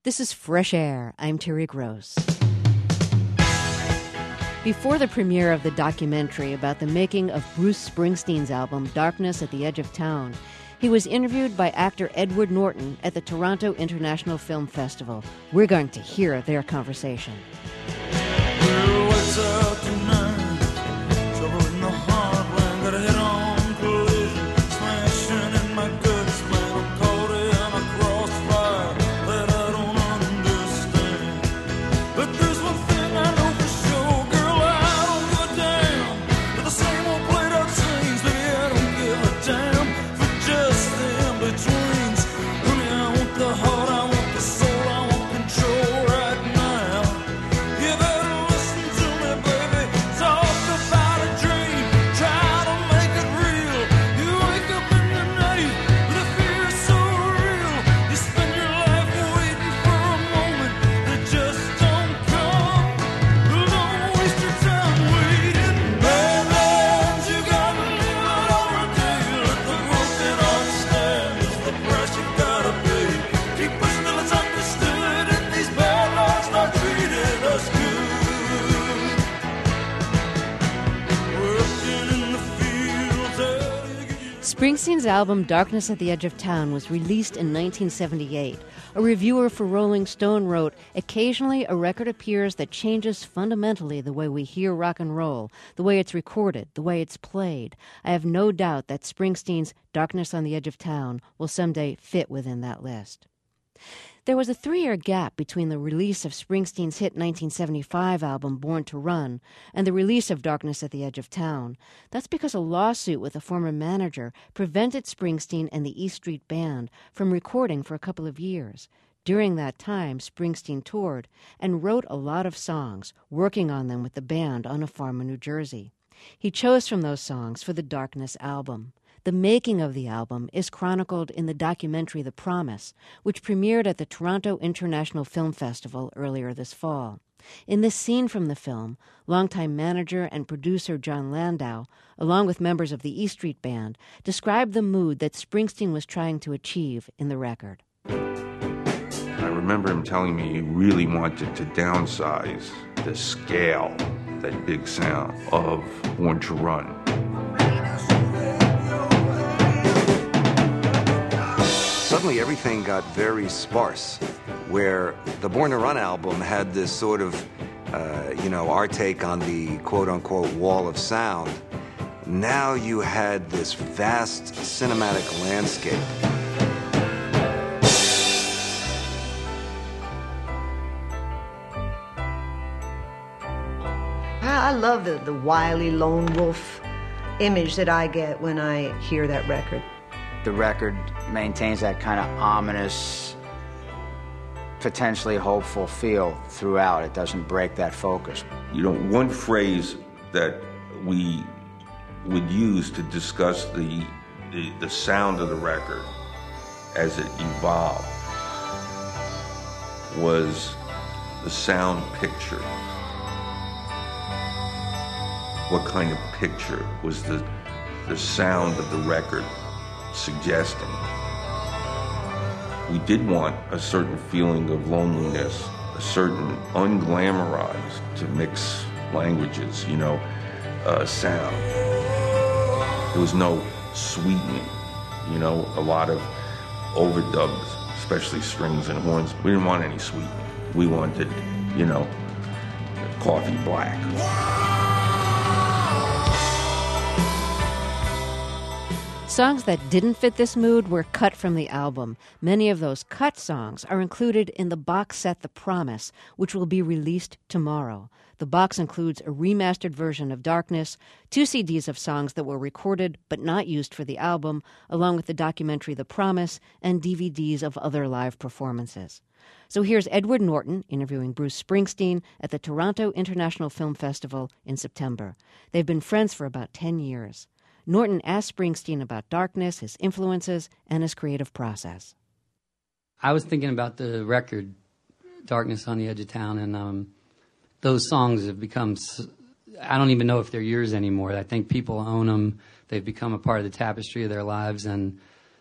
This is Fresh Air. I'm Terry Gross. Before the premiere of the documentary about the making of Bruce Springsteen's album Darkness at the Edge of Town, he was interviewed by actor Edward Norton at the Toronto International Film Festival. We're going to hear their conversation. Well, what's up tonight? Trouble in the heart, man, got a head-on collision. Smashing in my guts, man, I'm caught in a crossfire that I don't understand. But there's one thing I know for sure, girl, I don't give a damn. But the same old played-out scenes, baby, I don't give a damn for just the in-betweens. Honey, I want the heart, I want the soul, I want control right now. You better listen to me, baby. Talk about a dream, try to make it real. You wake up in the night, the fear is so real. You spend your life waiting for a moment that just don't come. Don't waste your time waiting, baby. You gotta live it over a day. Let the broken understand it's the price you gotta pay. Keep pushing till it's understood, and these bad laws start treating us good. Working in the fields, Springsteen's album Darkness at the Edge of Town was released in 1978. A reviewer for Rolling Stone wrote, "Occasionally a record appears that changes fundamentally the way we hear rock and roll, the way it's recorded, the way it's played. I have no doubt that Springsteen's Darkness on the Edge of Town will someday fit within that list." There was a 3-year gap between the release of Springsteen's hit 1975 album Born to Run and the release of Darkness at the Edge of Town. That's because a lawsuit with a former manager prevented Springsteen and the E Street Band from recording for a couple of years. During that time, Springsteen toured and wrote a lot of songs, working on them with the band on a farm in New Jersey. He chose from those songs for the Darkness album. The making of the album is chronicled in the documentary The Promise, which premiered at the Toronto International Film Festival earlier this fall. In this scene from the film, longtime manager and producer John Landau, along with members of the E Street Band, described the mood that Springsteen was trying to achieve in the record. I remember him telling me he really wanted to downsize the scale, that big sound, of Born to Run. Suddenly everything got very sparse, where the Born to Run album had this sort of, our take on the quote-unquote wall of sound. Now you had this vast cinematic landscape. I love the wily lone wolf image that I get when I hear that record. The record maintains that kind of ominous, potentially hopeful feel throughout. It doesn't break that focus. One phrase that we would use to discuss the sound of the record as it evolved was the sound picture. What kind of picture was the sound of the record suggesting? We did want a certain feeling of loneliness, a certain unglamorized, to mix languages, sound. There was no sweetening, a lot of overdubs, especially strings and horns. We didn't want any sweetening. We wanted, coffee black. Songs that didn't fit this mood were cut from the album. Many of those cut songs are included in the box set The Promise, which will be released tomorrow. The box includes a remastered version of Darkness, 2 CDs of songs that were recorded but not used for the album, along with the documentary The Promise, and DVDs of other live performances. So here's Edward Norton interviewing Bruce Springsteen at the Toronto International Film Festival in September. They've been friends for about 10 years. Norton asked Springsteen about Darkness, his influences, and his creative process. I was thinking about the record, Darkness on the Edge of Town, and those songs have become, I don't even know if they're yours anymore. I think people own them. They've become a part of the tapestry of their lives, and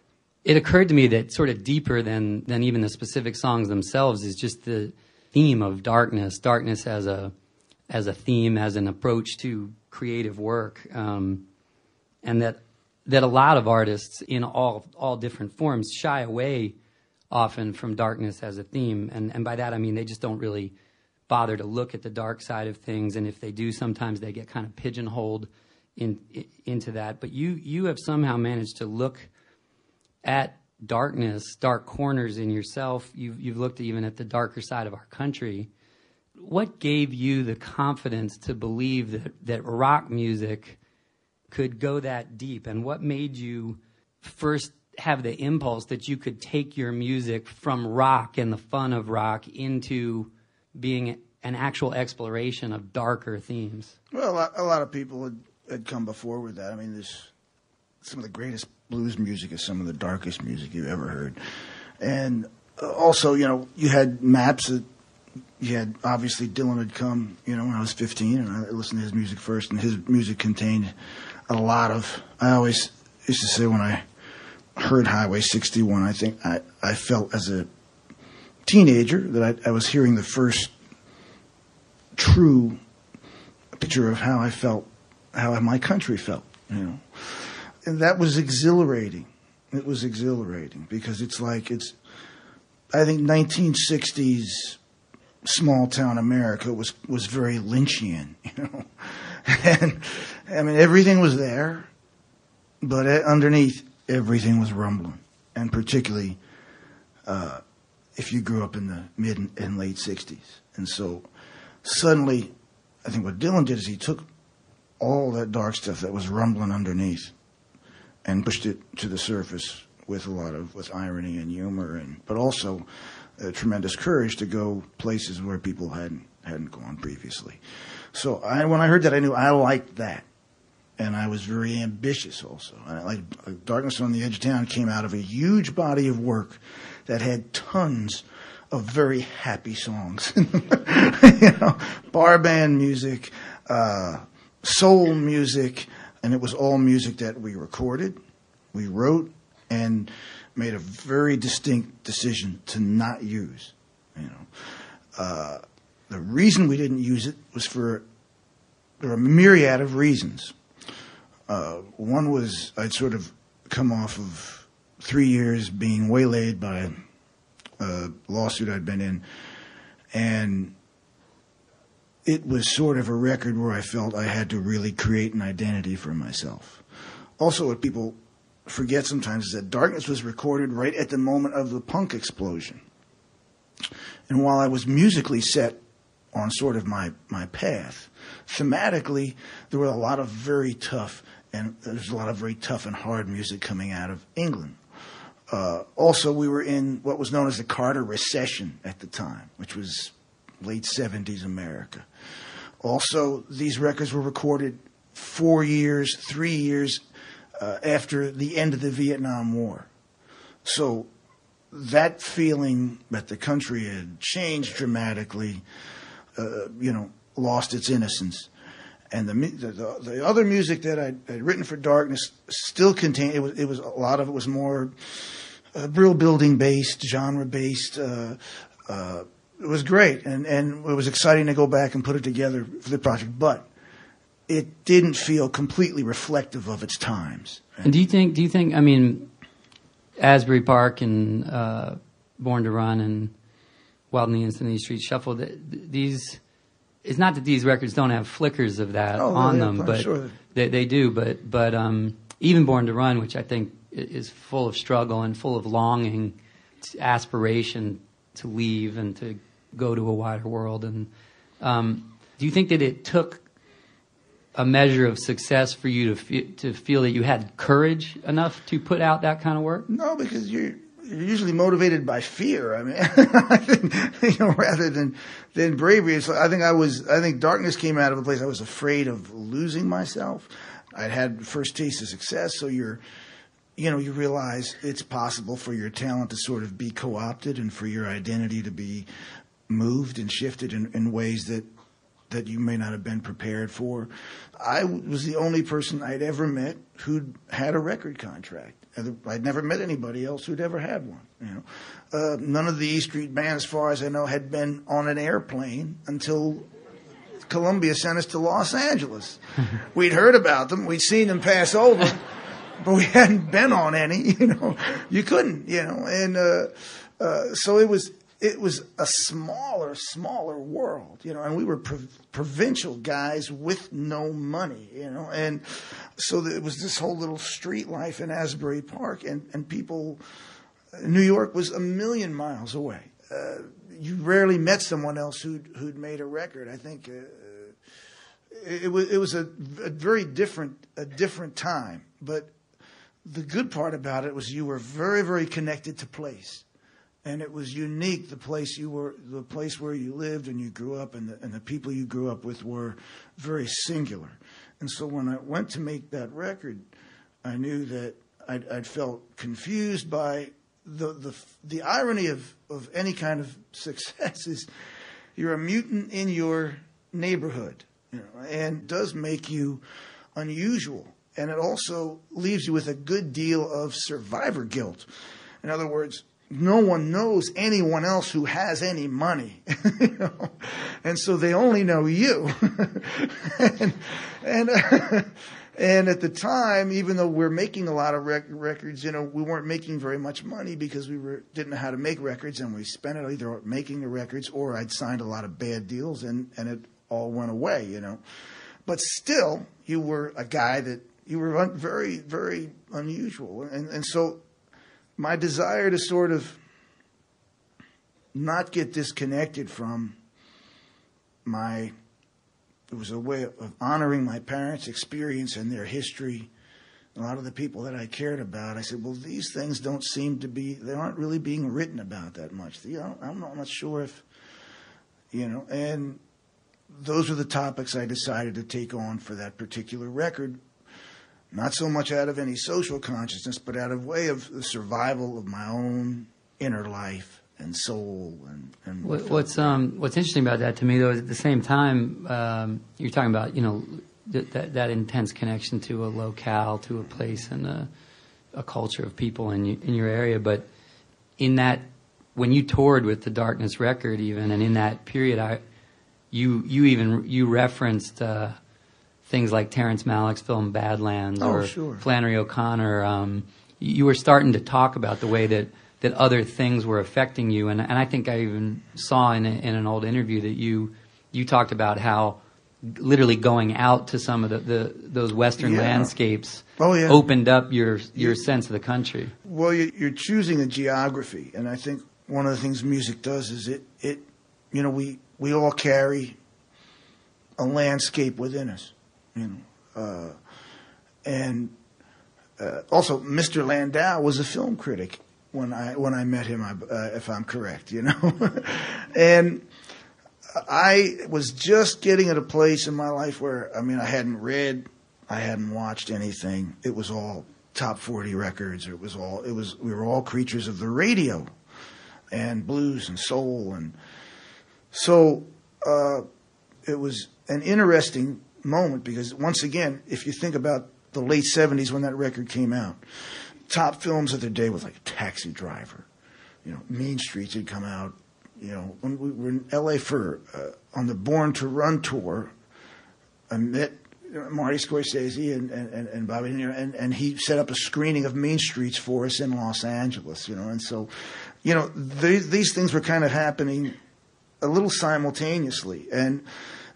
it occurred to me that sort of deeper than even the specific songs themselves is just the theme of darkness as a theme, as an approach to creative work, and that a lot of artists in all different forms shy away often from darkness as a theme, and by that I mean they just don't really bother to look at the dark side of things, and if they do, sometimes they get kind of pigeonholed into that. But you have somehow managed to look at darkness, dark corners in yourself. You've looked even at the darker side of our country. What gave you the confidence to believe that rock music could go that deep, and what made you first have the impulse that you could take your music from rock and the fun of rock into being an actual exploration of darker themes? Well, a lot of people had come before with that. I mean, there's some of the greatest blues music is some of the darkest music you've ever heard. And also, you had maps that you had, obviously Dylan had come, when I was 15, and I listened to his music first, and his music contained a lot of, I always used to say when I heard Highway 61, I think I felt as a teenager that I was hearing the first true picture of how I felt, how my country felt, And that was exhilarating. It was exhilarating because I think 1960s small town America was very Lynchian, And I mean, everything was there, but underneath, everything was rumbling. And particularly if you grew up in the mid and late 60s. And so suddenly, I think what Dylan did is he took all that dark stuff that was rumbling underneath and pushed it to the surface with with irony and humor, but also tremendous courage to go places where people hadn't gone previously. So when I heard that, I knew I liked that. And I was very ambitious also. Like Darkness on the Edge of Town came out of a huge body of work that had tons of very happy songs. Bar band music, soul music, and it was all music that we recorded, we wrote, and made a very distinct decision to not use. The reason we didn't use it was there were a myriad of reasons. One was I'd sort of come off of 3 years being waylaid by a lawsuit I'd been in, and it was sort of a record where I felt I had to really create an identity for myself. Also, what people forget sometimes is that Darkness was recorded right at the moment of the punk explosion. And while I was musically set on sort of my path, thematically, there was a lot of very tough and hard music coming out of England. Also, we were in what was known as the Carter Recession at the time, which was late 70s America. Also, these records were recorded 3 years after the end of the Vietnam War. So that feeling that the country had changed dramatically, lost its innocence. And the other music that I'd written for Darkness still contained, it was a lot of it was more brill building based, genre based. It was great, and it was exciting to go back and put it together for the project. But it didn't feel completely reflective of its times. And do you think? I mean, Asbury Park and Born to Run and Wild and the Instant in These Streets Shuffle. These. It's not that these records don't have flickers of that on them, but sure. they do. But even Born to Run, which I think is full of struggle and full of longing, aspiration to leave and to go to a wider world. And do you think that it took a measure of success for you to feel that you had courage enough to put out that kind of work? No, because you're usually motivated by fear. I mean, I think, rather than bravery. I think Darkness came out of a place I was afraid of losing myself. I'd had first taste of success, so you realize it's possible for your talent to sort of be co-opted and for your identity to be moved and shifted in ways that that you may not have been prepared for. I was the only person I'd ever met who'd had a record contract. I'd never met anybody else who'd ever had one. None of the E Street Band, as far as I know, had been on an airplane until Columbia sent us to Los Angeles. We'd heard about them, we'd seen them pass over, but we hadn't been on any. You couldn't. And so it was a smaller world, and we were provincial guys with no money, and so it was this whole little street life in Asbury Park, and people, New York was a million miles away. You rarely met someone else who'd made a record. I think it was a very different time, but the good part about it was you were very, very connected to place. And it was unique, the place where you lived and you grew up, and the people you grew up with were very singular. And so when I went to make that record, I knew that I'd felt confused by the irony of any kind of success is you're a mutant in your neighborhood, and it does make you unusual. And it also leaves you with a good deal of survivor guilt. In other words, no one knows anyone else who has any money, and so they only know you. and at the time, even though we're making a lot of records, we weren't making very much money because we didn't know how to make records, and we spent it either making the records or I'd signed a lot of bad deals, and it all went away, But still, you were a guy that you were very, very unusual, and so. My desire to sort of not get disconnected from it was a way of honoring my parents' experience and their history, a lot of the people that I cared about. I said, well, these things they aren't really being written about that much. I'm not sure if, and those are the topics I decided to take on for that particular record. Not so much out of any social consciousness, but out of way of the survival of my own inner life and soul. And what's interesting about that to me, though, is at the same time, you're talking about that intense connection to a locale, to a place, and a culture of people in your area. But in that, when you toured with the Darkness record, even, and in that period, you referenced. Things like Terrence Malick's film Badlands or sure. Flannery O'Connor. You were starting to talk about the way that other things were affecting you. And I think I even saw in an old interview that you talked about how literally going out to some of those Western landscapes opened up your sense of the country. Well, you're choosing a geography. And I think one of the things music does is we all carry a landscape within us. Also, Mr. Landau was a film critic when I met him, if I'm correct, And I was just getting at a place in my life where, I hadn't read, I hadn't watched anything. It was all top 40 records. We were all creatures of the radio, and blues and soul, and so it was an interesting moment because, once again, if you think about the late 70s when that record came out, top films of the day was like Taxi Driver, Mean Streets had come out, when we were in LA on the Born to Run tour, I met Marty Scorsese and Bobby De Niro, and he set up a screening of Mean Streets for us in Los Angeles, and so, these things were kind of happening a little simultaneously, and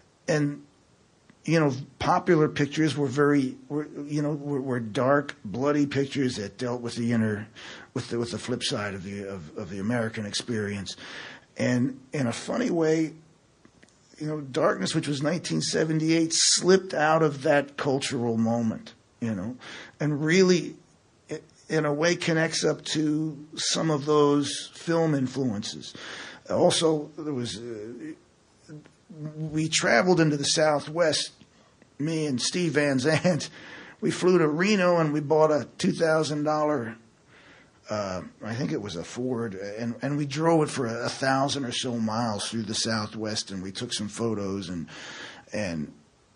popular pictures were dark, bloody pictures that dealt with the inner, with the flip side of the American experience, and in a funny way, Darkness, which was 1978, slipped out of that cultural moment, and really, in a way, connects up to some of those film influences. Also, we traveled into the Southwest. Me and Steve Van Zandt, we flew to Reno and we bought a $2,000 I think it was a Ford, and we drove it for 1,000 or so miles through the Southwest, and we took some photos, and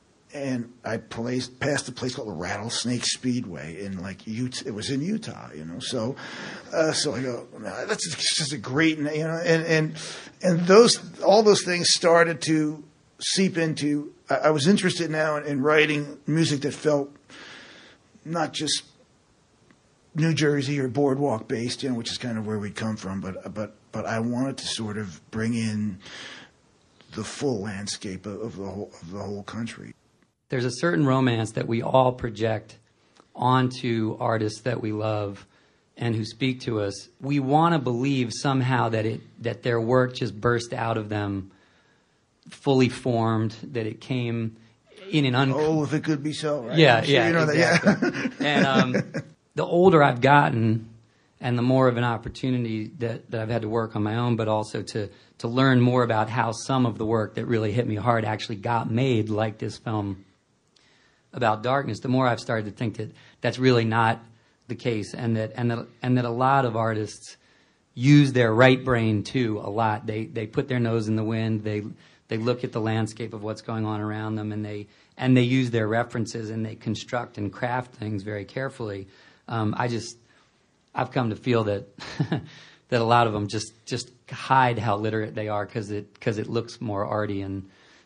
I passed a place called the Rattlesnake Speedway in like Utah. It was in Utah, you know. So I go, that's just a great, you know, and all those things started to seep into. I was interested now in writing music that felt not just New Jersey or boardwalk based, you know, which is kind of where we come from, but I wanted to sort of bring in the full landscape of the whole country. There's a certain romance that we all project onto artists that we love and who speak to us. We want to believe somehow that their work just burst out of them fully formed, that it came in an if it could be so, right? Yeah, sure you know exactly. That, yeah. And the older I've gotten and the more of an opportunity that I've had to work on my own, but also to learn more about how some of the work that really hit me hard actually got made, like this film about Darkness, the more I've started to think that that's really not the case, and that a lot of artists use their right brain too a lot. They put their nose in the wind. They look at the landscape of what's going on around them, and they use their references, and they construct and craft things very carefully. I've come to feel that that a lot of them just hide how literate they are because it looks more arty and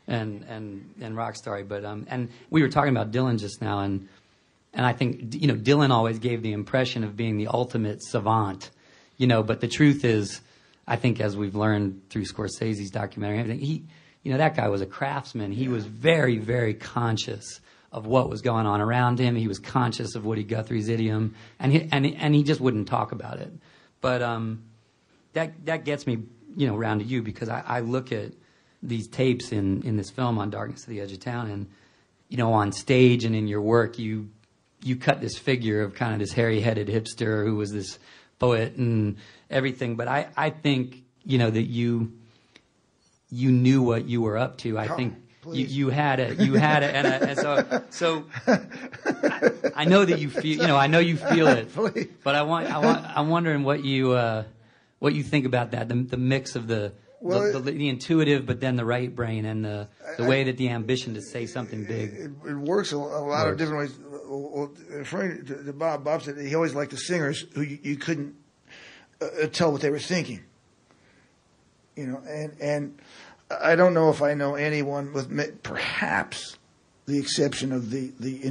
rock starry. But and we were talking about Dylan just now, and I think, you know, Dylan always gave the impression of being the ultimate savant, you know. But the truth is, I think as we've learned through Scorsese's documentary, everything, that guy was a craftsman. He was very, very conscious of what was going on around him. He was conscious of Woody Guthrie's idiom, and he just wouldn't talk about it. But that gets me, you know, around to you, because I look at these tapes in this film on Darkness at the Edge of Town, and, you know, on stage and in your work, you cut this figure of kind of this hairy-headed hipster who was this poet and everything. But I think, you know, that you knew what you were up to. I think you had it, and so I know that you feel, you know, I know you feel it. But I'm wondering what you think about that, the mix of the intuitive, but then the right brain, and the way that the ambition to say something big. It works a lot of different ways. Well, referring to Bob said he always liked the singers who you couldn't tell what they were thinking. You know, and I don't know if I know anyone, with perhaps the exception of the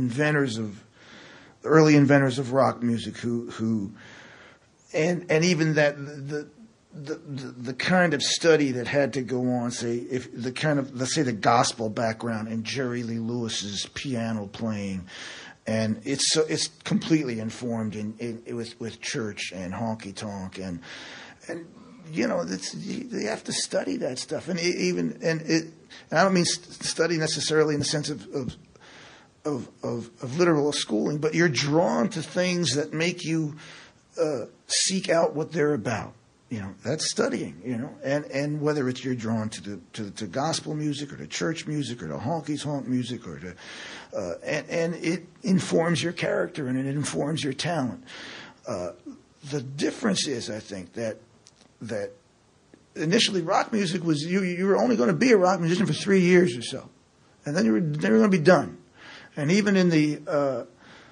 early inventors of rock music who and even that the kind of study that had to go on, say, if the kind of, let's say, the gospel background in Jerry Lee Lewis's piano playing, and it's completely informed with church and honky tonk and you know, you have to study that stuff, and I don't mean study necessarily in the sense of literal schooling, but you're drawn to things that make you seek out what they're about. You know, that's studying. You know, and whether it's you're drawn to gospel music or to church music or to honky tonk music or to and it informs your character and it informs your talent. The difference is, I think, that initially rock music was you were only going to be a rock musician for 3 years or so, and then you were going to be done. And even in the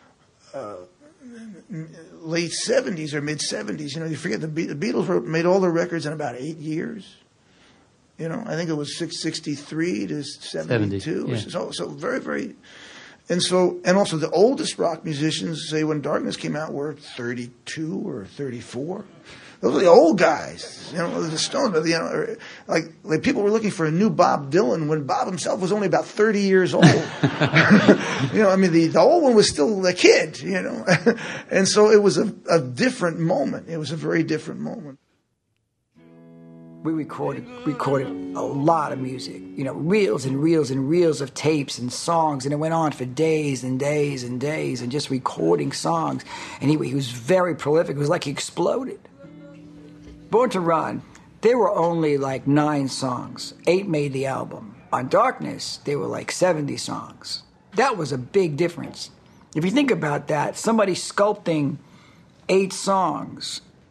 late 70s or mid 70s, you know, you forget the Beatles made all their records in about 8 years. You know, I think it was 63 to 72. Yeah. So very, very. And also the oldest rock musicians, say when Darkness came out, were 32 or 34. Those are the old guys, you know, the Stones. You know, like people were looking for a new Bob Dylan when Bob himself was only about 30 years old. You know, I mean, the old one was still a kid, you know. And so it was a different moment. It was a very different moment. We recorded a lot of music, you know, reels and reels and reels of tapes and songs, and it went on for days and days and days, and just recording songs. And he was very prolific. It was like he exploded. Born to Run, there were only like 9 songs. 8 made the album. On Darkness, there were like 70 songs. That was a big difference. If you think about that, somebody sculpting 8 songs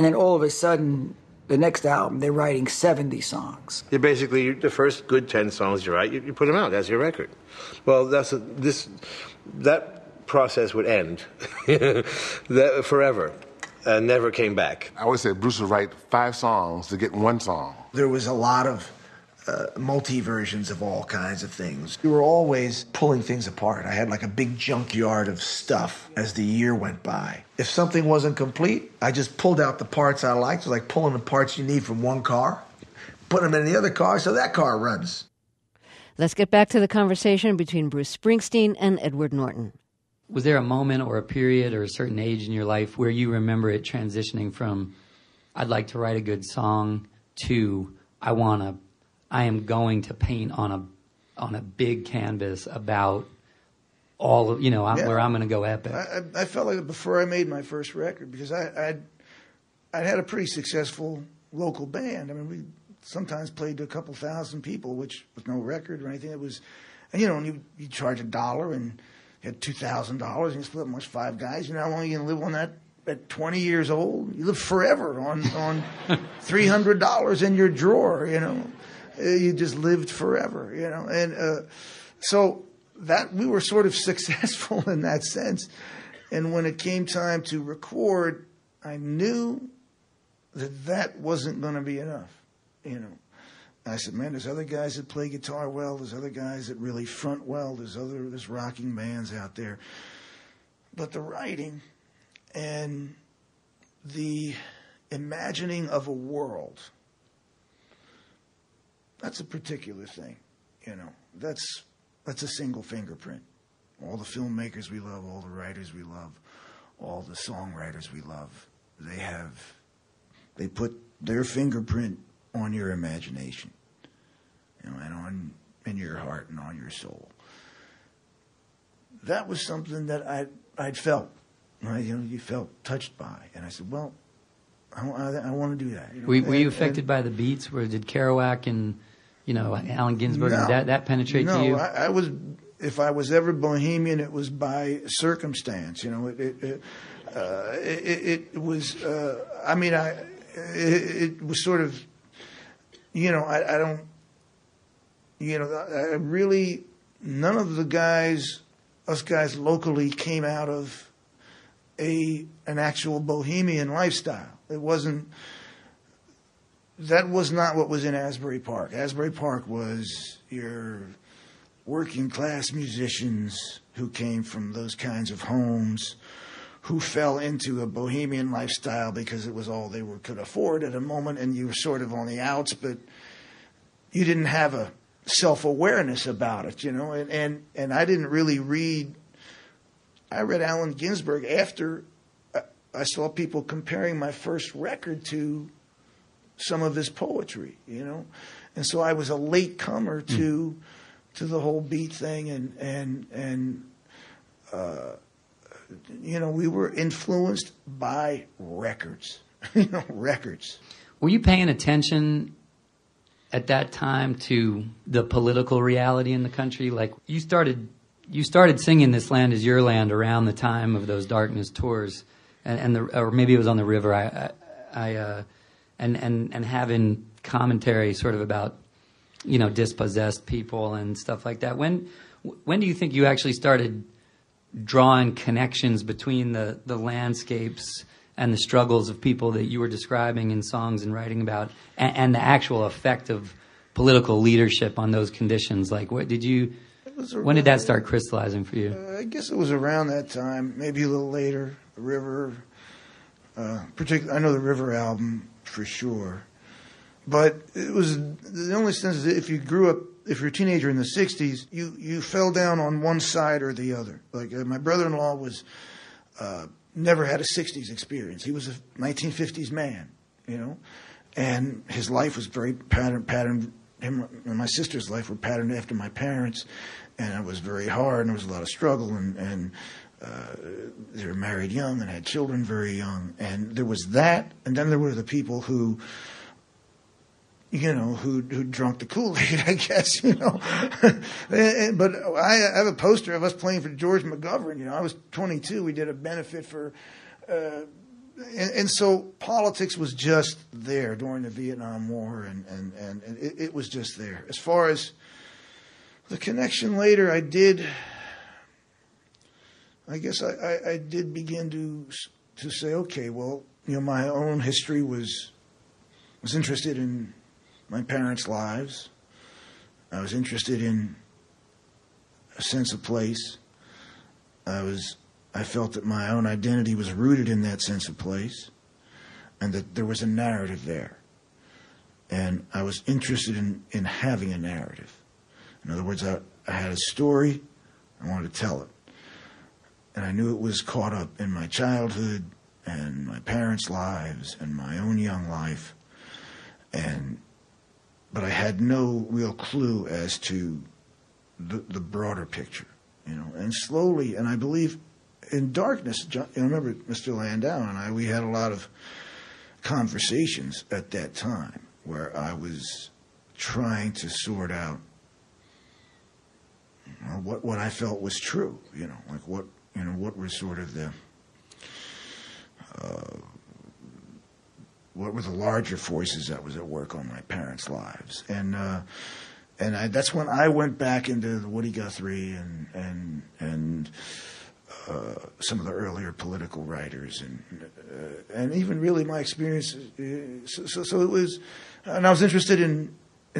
And then all of a sudden, the next album, they're writing 70 songs. You basically, the first good 10 songs you write, you put them out. That's your record. Well, that process would end forever and never came back. I always said Bruce would write 5 songs to get 1 song. There was a lot of multi-versions of all kinds of things. We were always pulling things apart. I had like a big junkyard of stuff as the year went by. If something wasn't complete, I just pulled out the parts I liked. It was like pulling the parts you need from one car, put them in the other car so that car runs. Let's get back to the conversation between Bruce Springsteen and Edward Norton. Was there a moment or a period or a certain age in your life where you remember it transitioning from, I'd like to write a good song, to I am going to paint on a big canvas about all of, where I'm going to go epic? I felt like it before I made my first record, because I'd had a pretty successful local band. I mean, we sometimes played to a couple thousand people, which was no record or anything. It was, and you charge $1 and you had $2,000 and you split them with 5 guys. You know how long you can live on that at 20 years old? You live forever on $300 in your drawer, You just lived forever, And so that we were sort of successful in that sense. And when it came time to record, I knew that wasn't going to be enough, I said, man, there's other guys that play guitar well. There's other guys that really front well. There's rocking bands out there. But the writing and the imagining of a world, that's a particular thing, That's a single fingerprint. All the filmmakers we love, all the writers we love, all the songwriters we love, they put their fingerprint on your imagination, and in your heart and on your soul. That was something that I'd felt, right? You felt touched by, and I said, well, I want to do that. Were you affected by the beats? Where did Kerouac and Allen Ginsberg, no, did that penetrate to you? No, I was. If I was ever bohemian, it was by circumstance. It was. It was sort of. I don't. I really. None of the guys, us guys locally, came out of an actual bohemian lifestyle. It wasn't. That was not what was in Asbury Park. Asbury Park was your working class musicians who came from those kinds of homes, who fell into a bohemian lifestyle because it was all they could afford at a moment, and you were sort of on the outs, but you didn't have a self-awareness about it, and I didn't really read. I read Allen Ginsberg after I saw people comparing my first record to some of his poetry, and so I was a late comer to the whole beat thing, and we were influenced by records, records. Were you paying attention at that time to the political reality in the country? Like you started singing "This Land Is Your Land" around the time of those Darkness tours, or maybe it was on the river. And having commentary sort of about, dispossessed people and stuff like that. When do you think you actually started drawing connections between the landscapes and the struggles of people that you were describing in songs and writing about, and the actual effect of political leadership on those conditions? Like, when did that start crystallizing for you? I guess it was around that time, maybe a little later. The River, particularly, I know the River album for sure, but it was the only sense is if you're a teenager in the 60s, you fell down on one side or the other. Like my brother-in-law was never had a 60s experience. He was a 1950s man, and his life was very patterned. Him and my sister's life were patterned after my parents, and it was very hard, and there was a lot of struggle, and they were married young and had children very young, and there was that, and then there were the people who drunk the Kool-Aid, I guess, But I have a poster of us playing for George McGovern. I was 22. We did a benefit for and so politics was just there during the Vietnam War, and it was just there. As far as the connection later, I guess I did begin to say, okay, well, my own history was interested in my parents' lives. I was interested in a sense of place. I felt that my own identity was rooted in that sense of place, and that there was a narrative there. And I was interested in having a narrative. In other words, I had a story, I wanted to tell it. And I knew it was caught up in my childhood and my parents' lives and my own young life. But I had no real clue as to the broader picture, And slowly, and I believe in Darkness, I remember Mr. Landau and we had a lot of conversations at that time where I was trying to sort out what I felt was true, like what were sort of what were the larger forces that was at work on my parents' lives, and that's when I went back into Woody Guthrie and some of the earlier political writers, and even really my experience. So it was, and I was interested in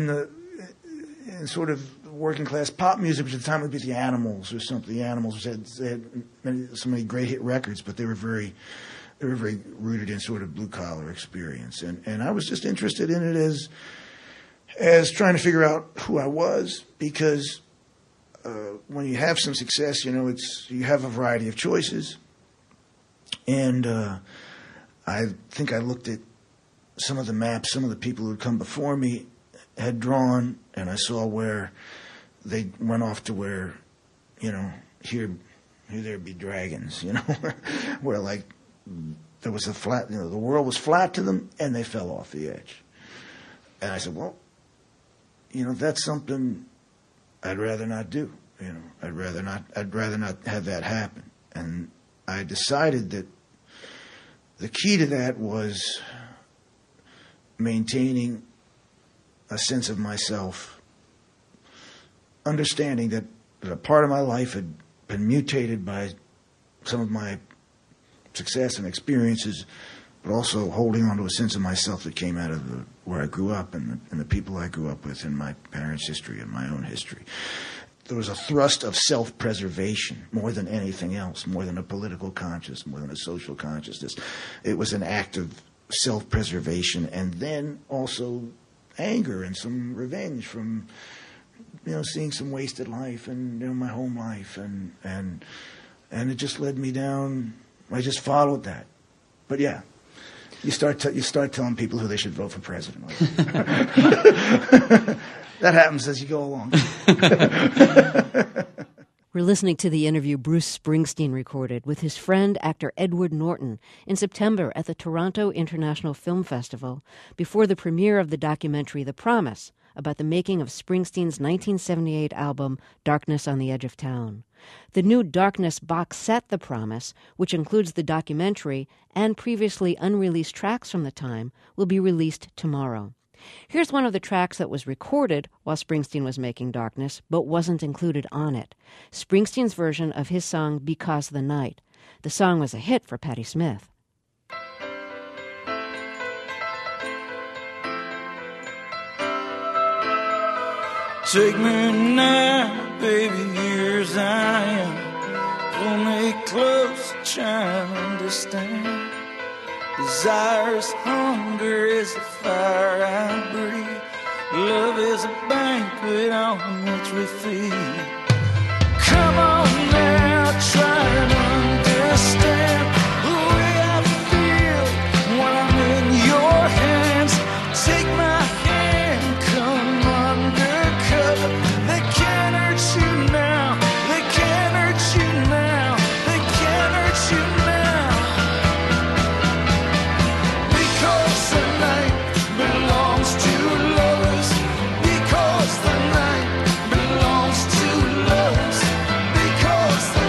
sort of working class pop music, which at the time would be the Animals or something. The Animals had so many great hit records, but they were very rooted in sort of blue collar experience, and I was just interested in it as trying to figure out who I was, because when you have some success, you have a variety of choices, and I think I looked at some of the maps some of the people who had come before me had drawn, and I saw where they went off to where, here there be dragons, where like there was a flat, the world was flat to them, and they fell off the edge. And I said, well, that's something I'd rather not do. I'd rather not have that happen. And I decided that the key to that was maintaining a sense of myself, understanding that a part of my life had been mutated by some of my success and experiences, but also holding on to a sense of myself that came out of where I grew up and the people I grew up with, and my parents' history and my own history. There was a thrust of self-preservation more than anything else, more than a political conscience, more than a social consciousness. It was an act of self-preservation, and then also anger and some revenge from, seeing some wasted life and my home life, and it just led me down. I just followed that. But yeah, you start telling people who they should vote for president. That happens as you go along. We're listening to the interview Bruce Springsteen recorded with his friend, actor Edward Norton, in September at the Toronto International Film Festival before the premiere of the documentary The Promise, about the making of Springsteen's 1978 album Darkness on the Edge of Town. The new Darkness box set, The Promise, which includes the documentary and previously unreleased tracks from the time, will be released tomorrow. Here's one of the tracks that was recorded while Springsteen was making Darkness, but wasn't included on it. Springsteen's version of his song Because the Night. The song was a hit for Patti Smith. Take me now, baby, here as I am. Pull me close, try and understand. Desire is hunger, is the fire I breathe. Love is a banquet on which we feed. Come on now, try and understand the way I feel when I'm in your hands. Take my hand, come undercover. They can't hurt you now, they can't hurt you now, they can't hurt you now. Because the night belongs to lovers. Because the night belongs to lovers. Because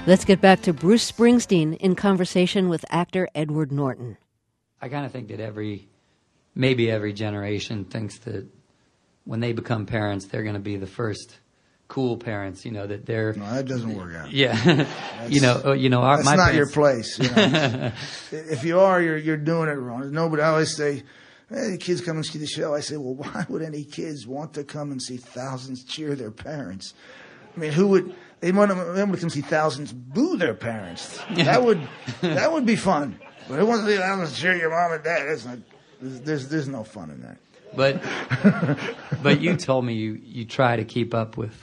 Let's get back to Bruce Springsteen in conversation with actor Edward Norton. I kind of think that maybe every generation thinks that when they become parents, they're going to be the first cool parents. That they're. No, that doesn't work out. Yeah, that's my not parents, your place. If you are, you're doing it wrong. Nobody. I always say, hey, the kids come and see the show. I say, well, why would any kids want to come and see thousands cheer their parents? I mean, who would? They want to come see thousands boo their parents. That would be fun. But who wants to see thousands cheer your mom and dad? That's not. There's no fun in that. But you told me you try to keep up with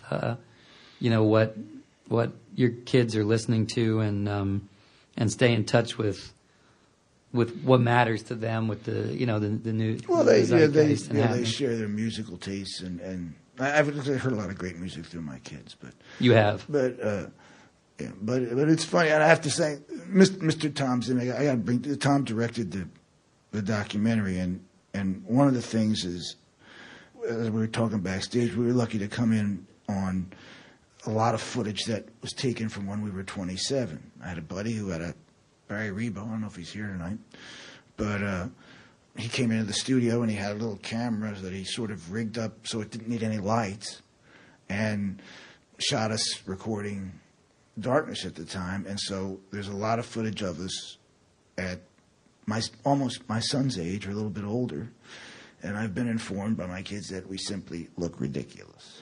what your kids are listening to and stay in touch with what matters to them with the new. Well, they share their musical tastes and I've heard a lot of great music through my kids, but you have. But it's funny, and I have to say, Mr. Tom Zinn, I got to bring. Tom directed the documentary, and one of the things is, as we were talking backstage, we were lucky to come in on a lot of footage that was taken from when we were 27. I had a buddy who had a Barry Rebo. I don't know if he's here tonight, but he came into the studio and he had a little camera that he sort of rigged up so it didn't need any lights, and shot us recording Darkness at the time. And so there's a lot of footage of us at almost my son's age or a little bit older. And I've been informed by my kids that we simply look ridiculous.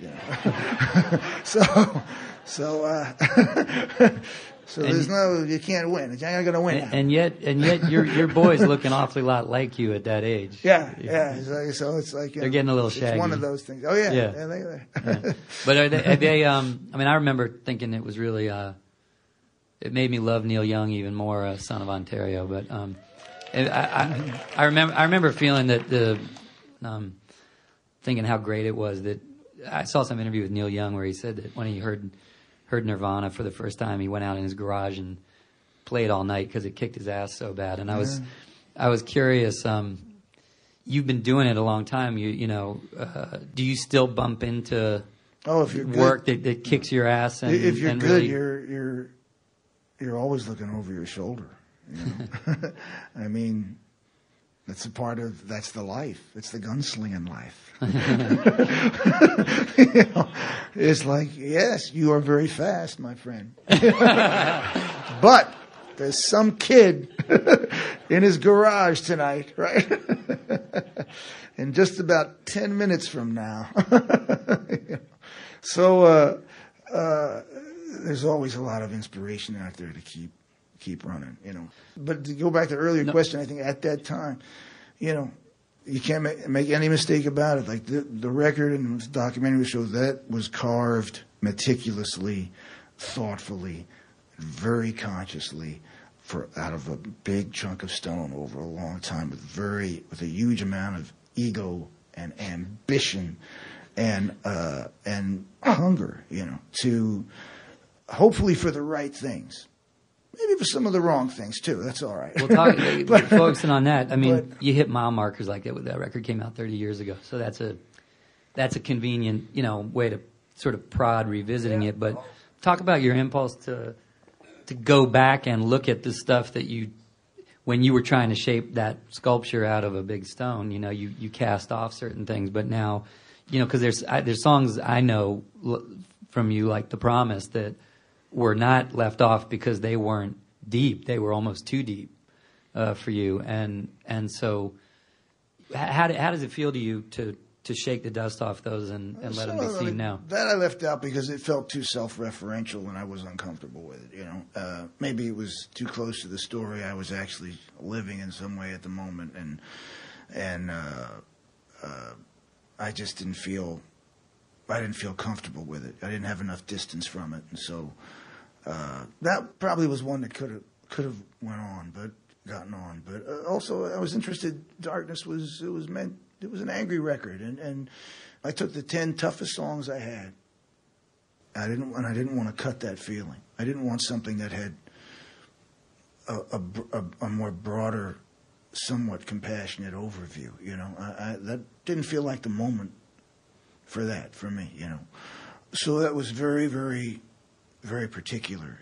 So there's you can't win. You're not going to win. And yet your boys look an awfully lot like you at that age. Yeah. So it's like they're getting a little shaggy. It's one of those things. Oh yeah. Yeah. But are they? I mean, I remember thinking it was really. It made me love Neil Young even more, Son of Ontario. But I remember feeling that thinking how great it was that I saw some interview with Neil Young where he said that when he heard Nirvana for the first time, he went out in his garage and played all night because it kicked his ass so bad. And I was curious. You've been doing it a long time. Do you still bump into if you're work that kicks your ass? And, if you're and good, really... you're always looking over your shoulder. I mean, that's the life. It's the gunslinging life. It's like, yes, you are very fast, my friend. But there's some kid in his garage tonight, right? In just about 10 minutes from now. So there's always a lot of inspiration out there to keep running, But to go back to the earlier question, I think at that time, you can't make any mistake about it. Like the record and the documentary shows that was carved meticulously, thoughtfully, very consciously out of a big chunk of stone over a long time with a huge amount of ego and ambition and hunger, to hopefully for the right things. Maybe for some of the wrong things, too. That's all right. Well, focusing on that, I mean, you hit mile markers like that. That record came out 30 years ago. So that's a convenient, way to sort of prod revisiting it. But talk about your impulse to go back and look at the stuff that when you were trying to shape that sculpture out of a big stone, you cast off certain things. But now, because there's songs I know from you, like The Promise, that were not left off because they weren't deep. They were almost too deep for you. And so how does it feel to you to shake the dust off those and let them be seen now? That I left out because it felt too self-referential and I was uncomfortable with it, Maybe it was too close to the story I was actually living in some way at the moment, and I just didn't feel comfortable with it. I didn't have enough distance from it, and so that probably was one that could have gotten on. But also, I was interested. Darkness was an angry record, and I took the 10 toughest songs I had. I didn't want to cut that feeling. I didn't want something that had a more broader, somewhat compassionate overview. That didn't feel like the moment for me. So that was very, very, very particular.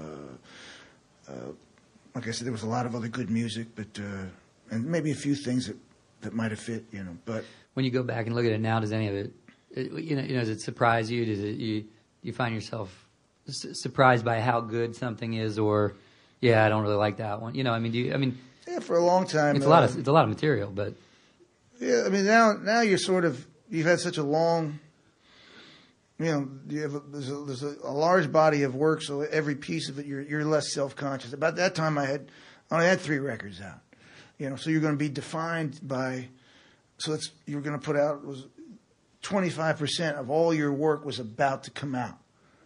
Like I said, there was a lot of other good music, but and maybe a few things that might have fit. But when you go back and look at it now, does any of it, does it surprise you? Does it you find yourself surprised by how good something is, or I don't really like that one? Yeah, for a long time. It's a lot of material, but yeah, I mean now you've had such a long. There's a large body of work, so every piece of it you're less self-conscious. About that time, I only had 3 records out. So you're going to be defined by. So you're going to put out was 25% of all your work was about to come out.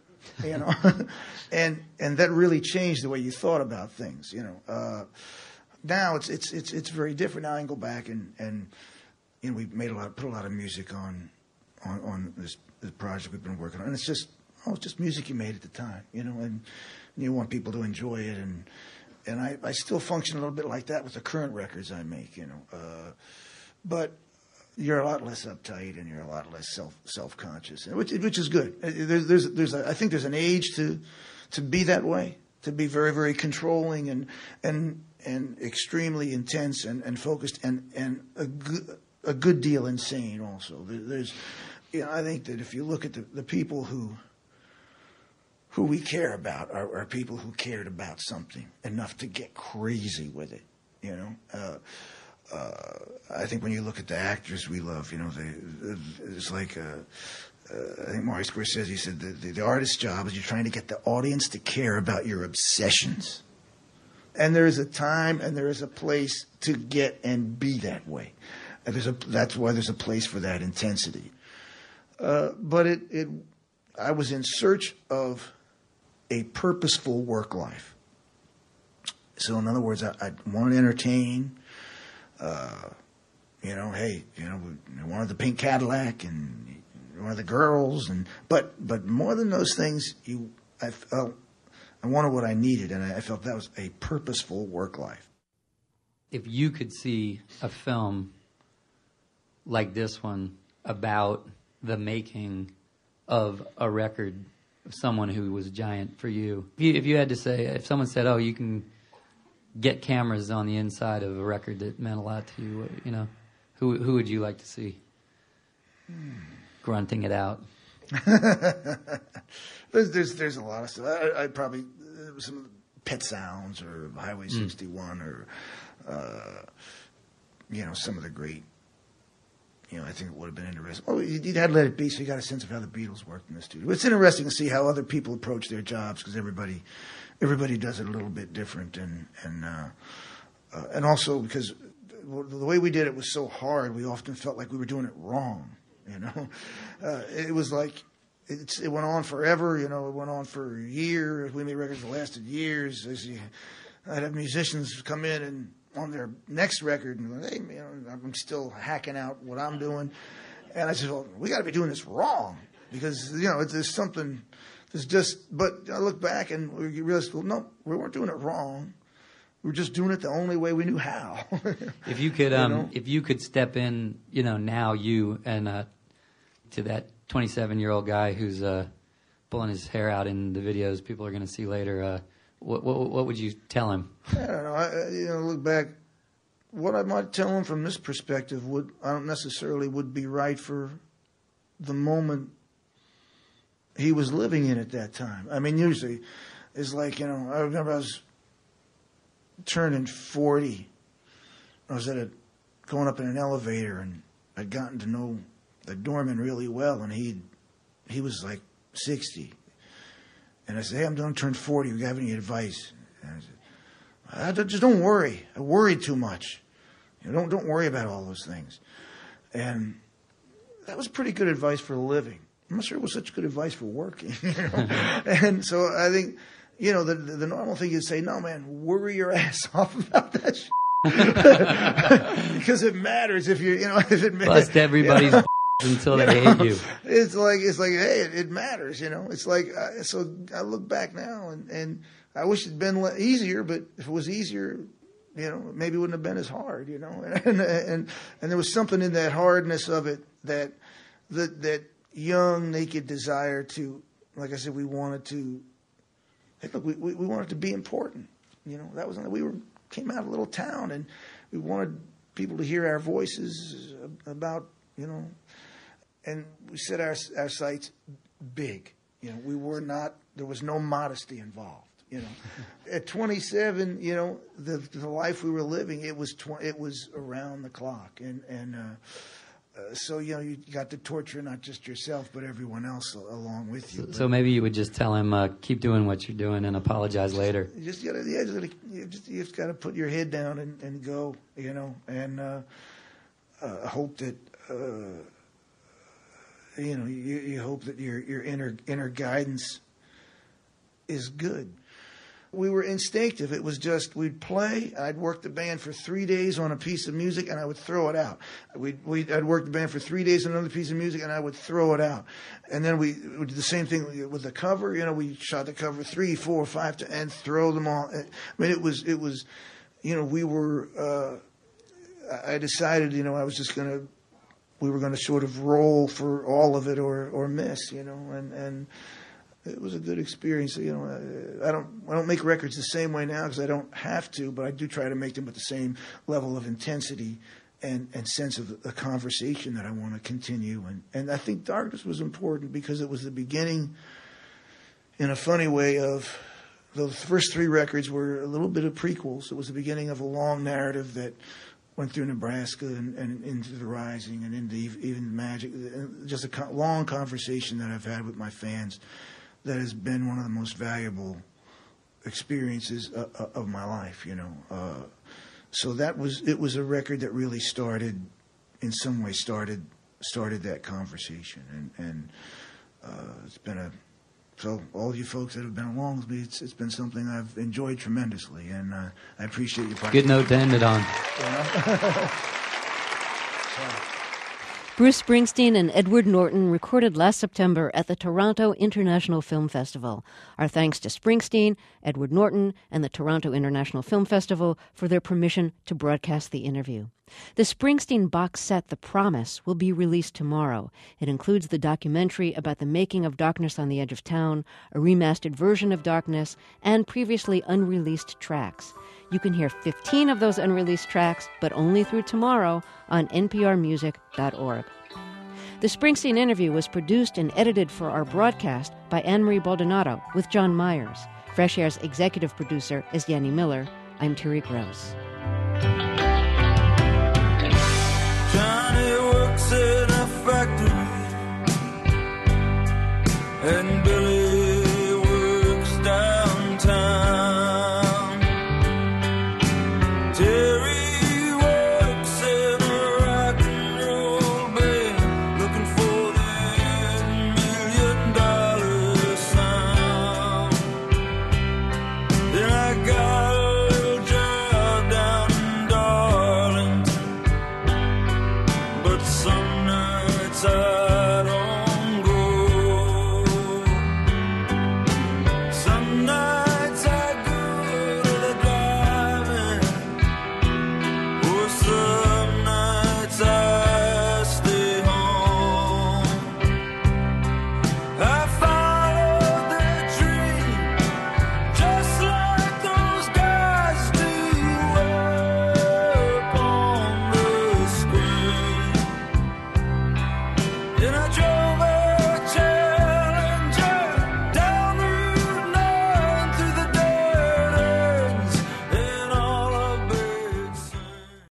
and that really changed the way you thought about things. Now it's very different. Now I can go back and we put a lot of music on this project we've been working on, and it's just music you made at the time, and you want people to enjoy it, and I still function a little bit like that with the current records I make, but you're a lot less uptight and you're a lot less self-conscious, which is good. I think there's an age to be that way, to be very, very controlling and extremely intense and focused and a good deal insane also. There's I think that if you look at the people who we care about are people who cared about something enough to get crazy with it. I think when you look at the actors we love, it's like I think Marty Scorsese said the artist's job is you're trying to get the audience to care about your obsessions. And there is a time and there is a place to get and be that way. That's why there's a place for that intensity. But I was in search of a purposeful work life. So in other words, I wanted to entertain. We wanted the pink Cadillac and one of the girls, but more than those things, I felt I wanted what I needed, and I felt that was a purposeful work life. If you could see a film like this one about the making of a record of someone who was a giant for you, if you had to say, if someone said, "Oh, you can get cameras on the inside of a record that meant a lot to you," who would you like to see grunting it out? There's a lot of stuff. I probably some Pet Sounds or Highway 61 or some of the great. I think it would have been interesting. Well, you had Let It Be, so you got a sense of how the Beatles worked in the studio. It's interesting to see how other people approach their jobs because everybody does it a little bit different, and also because the way we did it was so hard, we often felt like we were doing it wrong. It was like it went on forever. It went on for years. We made records that lasted years. I'd have musicians come in and on their next record and go, "Hey, I'm still hacking out what I'm doing," and I said, "Well, we got to be doing this wrong because there's something." But I look back and we realized, well, no, we weren't doing it wrong. We were just doing it the only way we knew how. If you could, if you could step in, now you and to that 27-year-old guy who's pulling his hair out in the videos people are going to see later, what would you tell him? I don't know. Look back, what I might tell him from this perspective I don't necessarily would be right for the moment he was living in at that time. I mean, usually it's like, I remember I was turning 40. I was going up in an elevator, and I'd gotten to know the doorman really well, and he was like 60. And I said, "Hey, I'm going to turn 40. Do you have any advice?" And I said, "Just don't worry. I worried too much. Don't worry about all those things." And that was pretty good advice for living. I'm not sure it was such good advice for working. And so I think, the normal thing is say, "No, man, worry your ass off about that shit." Because it matters if if it matters. Bust everybody's until they hate you. It's like, hey, it matters, It's like, so I look back now and I wish it'd been easier, but if it was easier, maybe it wouldn't have been as hard, and there was something in that hardness of it that young, naked desire to, like I said, we wanted to Hey, look, we wanted to be important. You know, that was came out of a little town, and we wanted people to hear our voices about, you know, and we set our sights big. You know, there was no modesty involved. You know, at 27, you know, the life we were living, it was around the clock, and so, you know, you got to torture not just yourself but everyone else along with you. So maybe you would just tell him, keep doing what you're doing and apologize later. You just got to put your head down and go, you know, and hope that you know, you hope that your inner guidance is good. We were instinctive. It was just, we'd play. I'd work the band for 3 days on a piece of music, and I would throw it out. I'd work the band for 3 days on another piece of music, and I would throw it out. And then we did the same thing with the cover. You know, we shot the cover 3, 4, 5, and throw them all. I mean, it was, you know, we were. I decided, you know, we were going to sort of roll for all of it or miss, you know, and it was a good experience. You know, I don't make records the same way now because I don't have to, but I do try to make them with the same level of intensity and sense of the conversation that I want to continue. And I think Darkness was important because it was the beginning, in a funny way, of the first 3 records were a little bit of prequels. It was the beginning of a long narrative that went through Nebraska and into the Rising and into even Magic. Just a long conversation that I've had with my fans that has been one of the most valuable experiences of my life, you know. So it was a record that really in some way started that conversation. And it's been so all you folks that have been along with me, it's been something I've enjoyed tremendously, and I appreciate your Good note to end it on. Bruce Springsteen and Edward Norton recorded last September at the Toronto International Film Festival. Our thanks to Springsteen, Edward Norton, and the Toronto International Film Festival for their permission to broadcast the interview. The Springsteen box set, The Promise, will be released tomorrow. It includes the documentary about the making of Darkness on the Edge of Town, a remastered version of Darkness, and previously unreleased tracks. You can hear 15 of those unreleased tracks, but only through tomorrow on nprmusic.org. The Springsteen interview was produced and edited for our broadcast by Anne-Marie Baldonado with John Myers. Fresh Air's executive producer is Yanni Miller. I'm Terry Gross.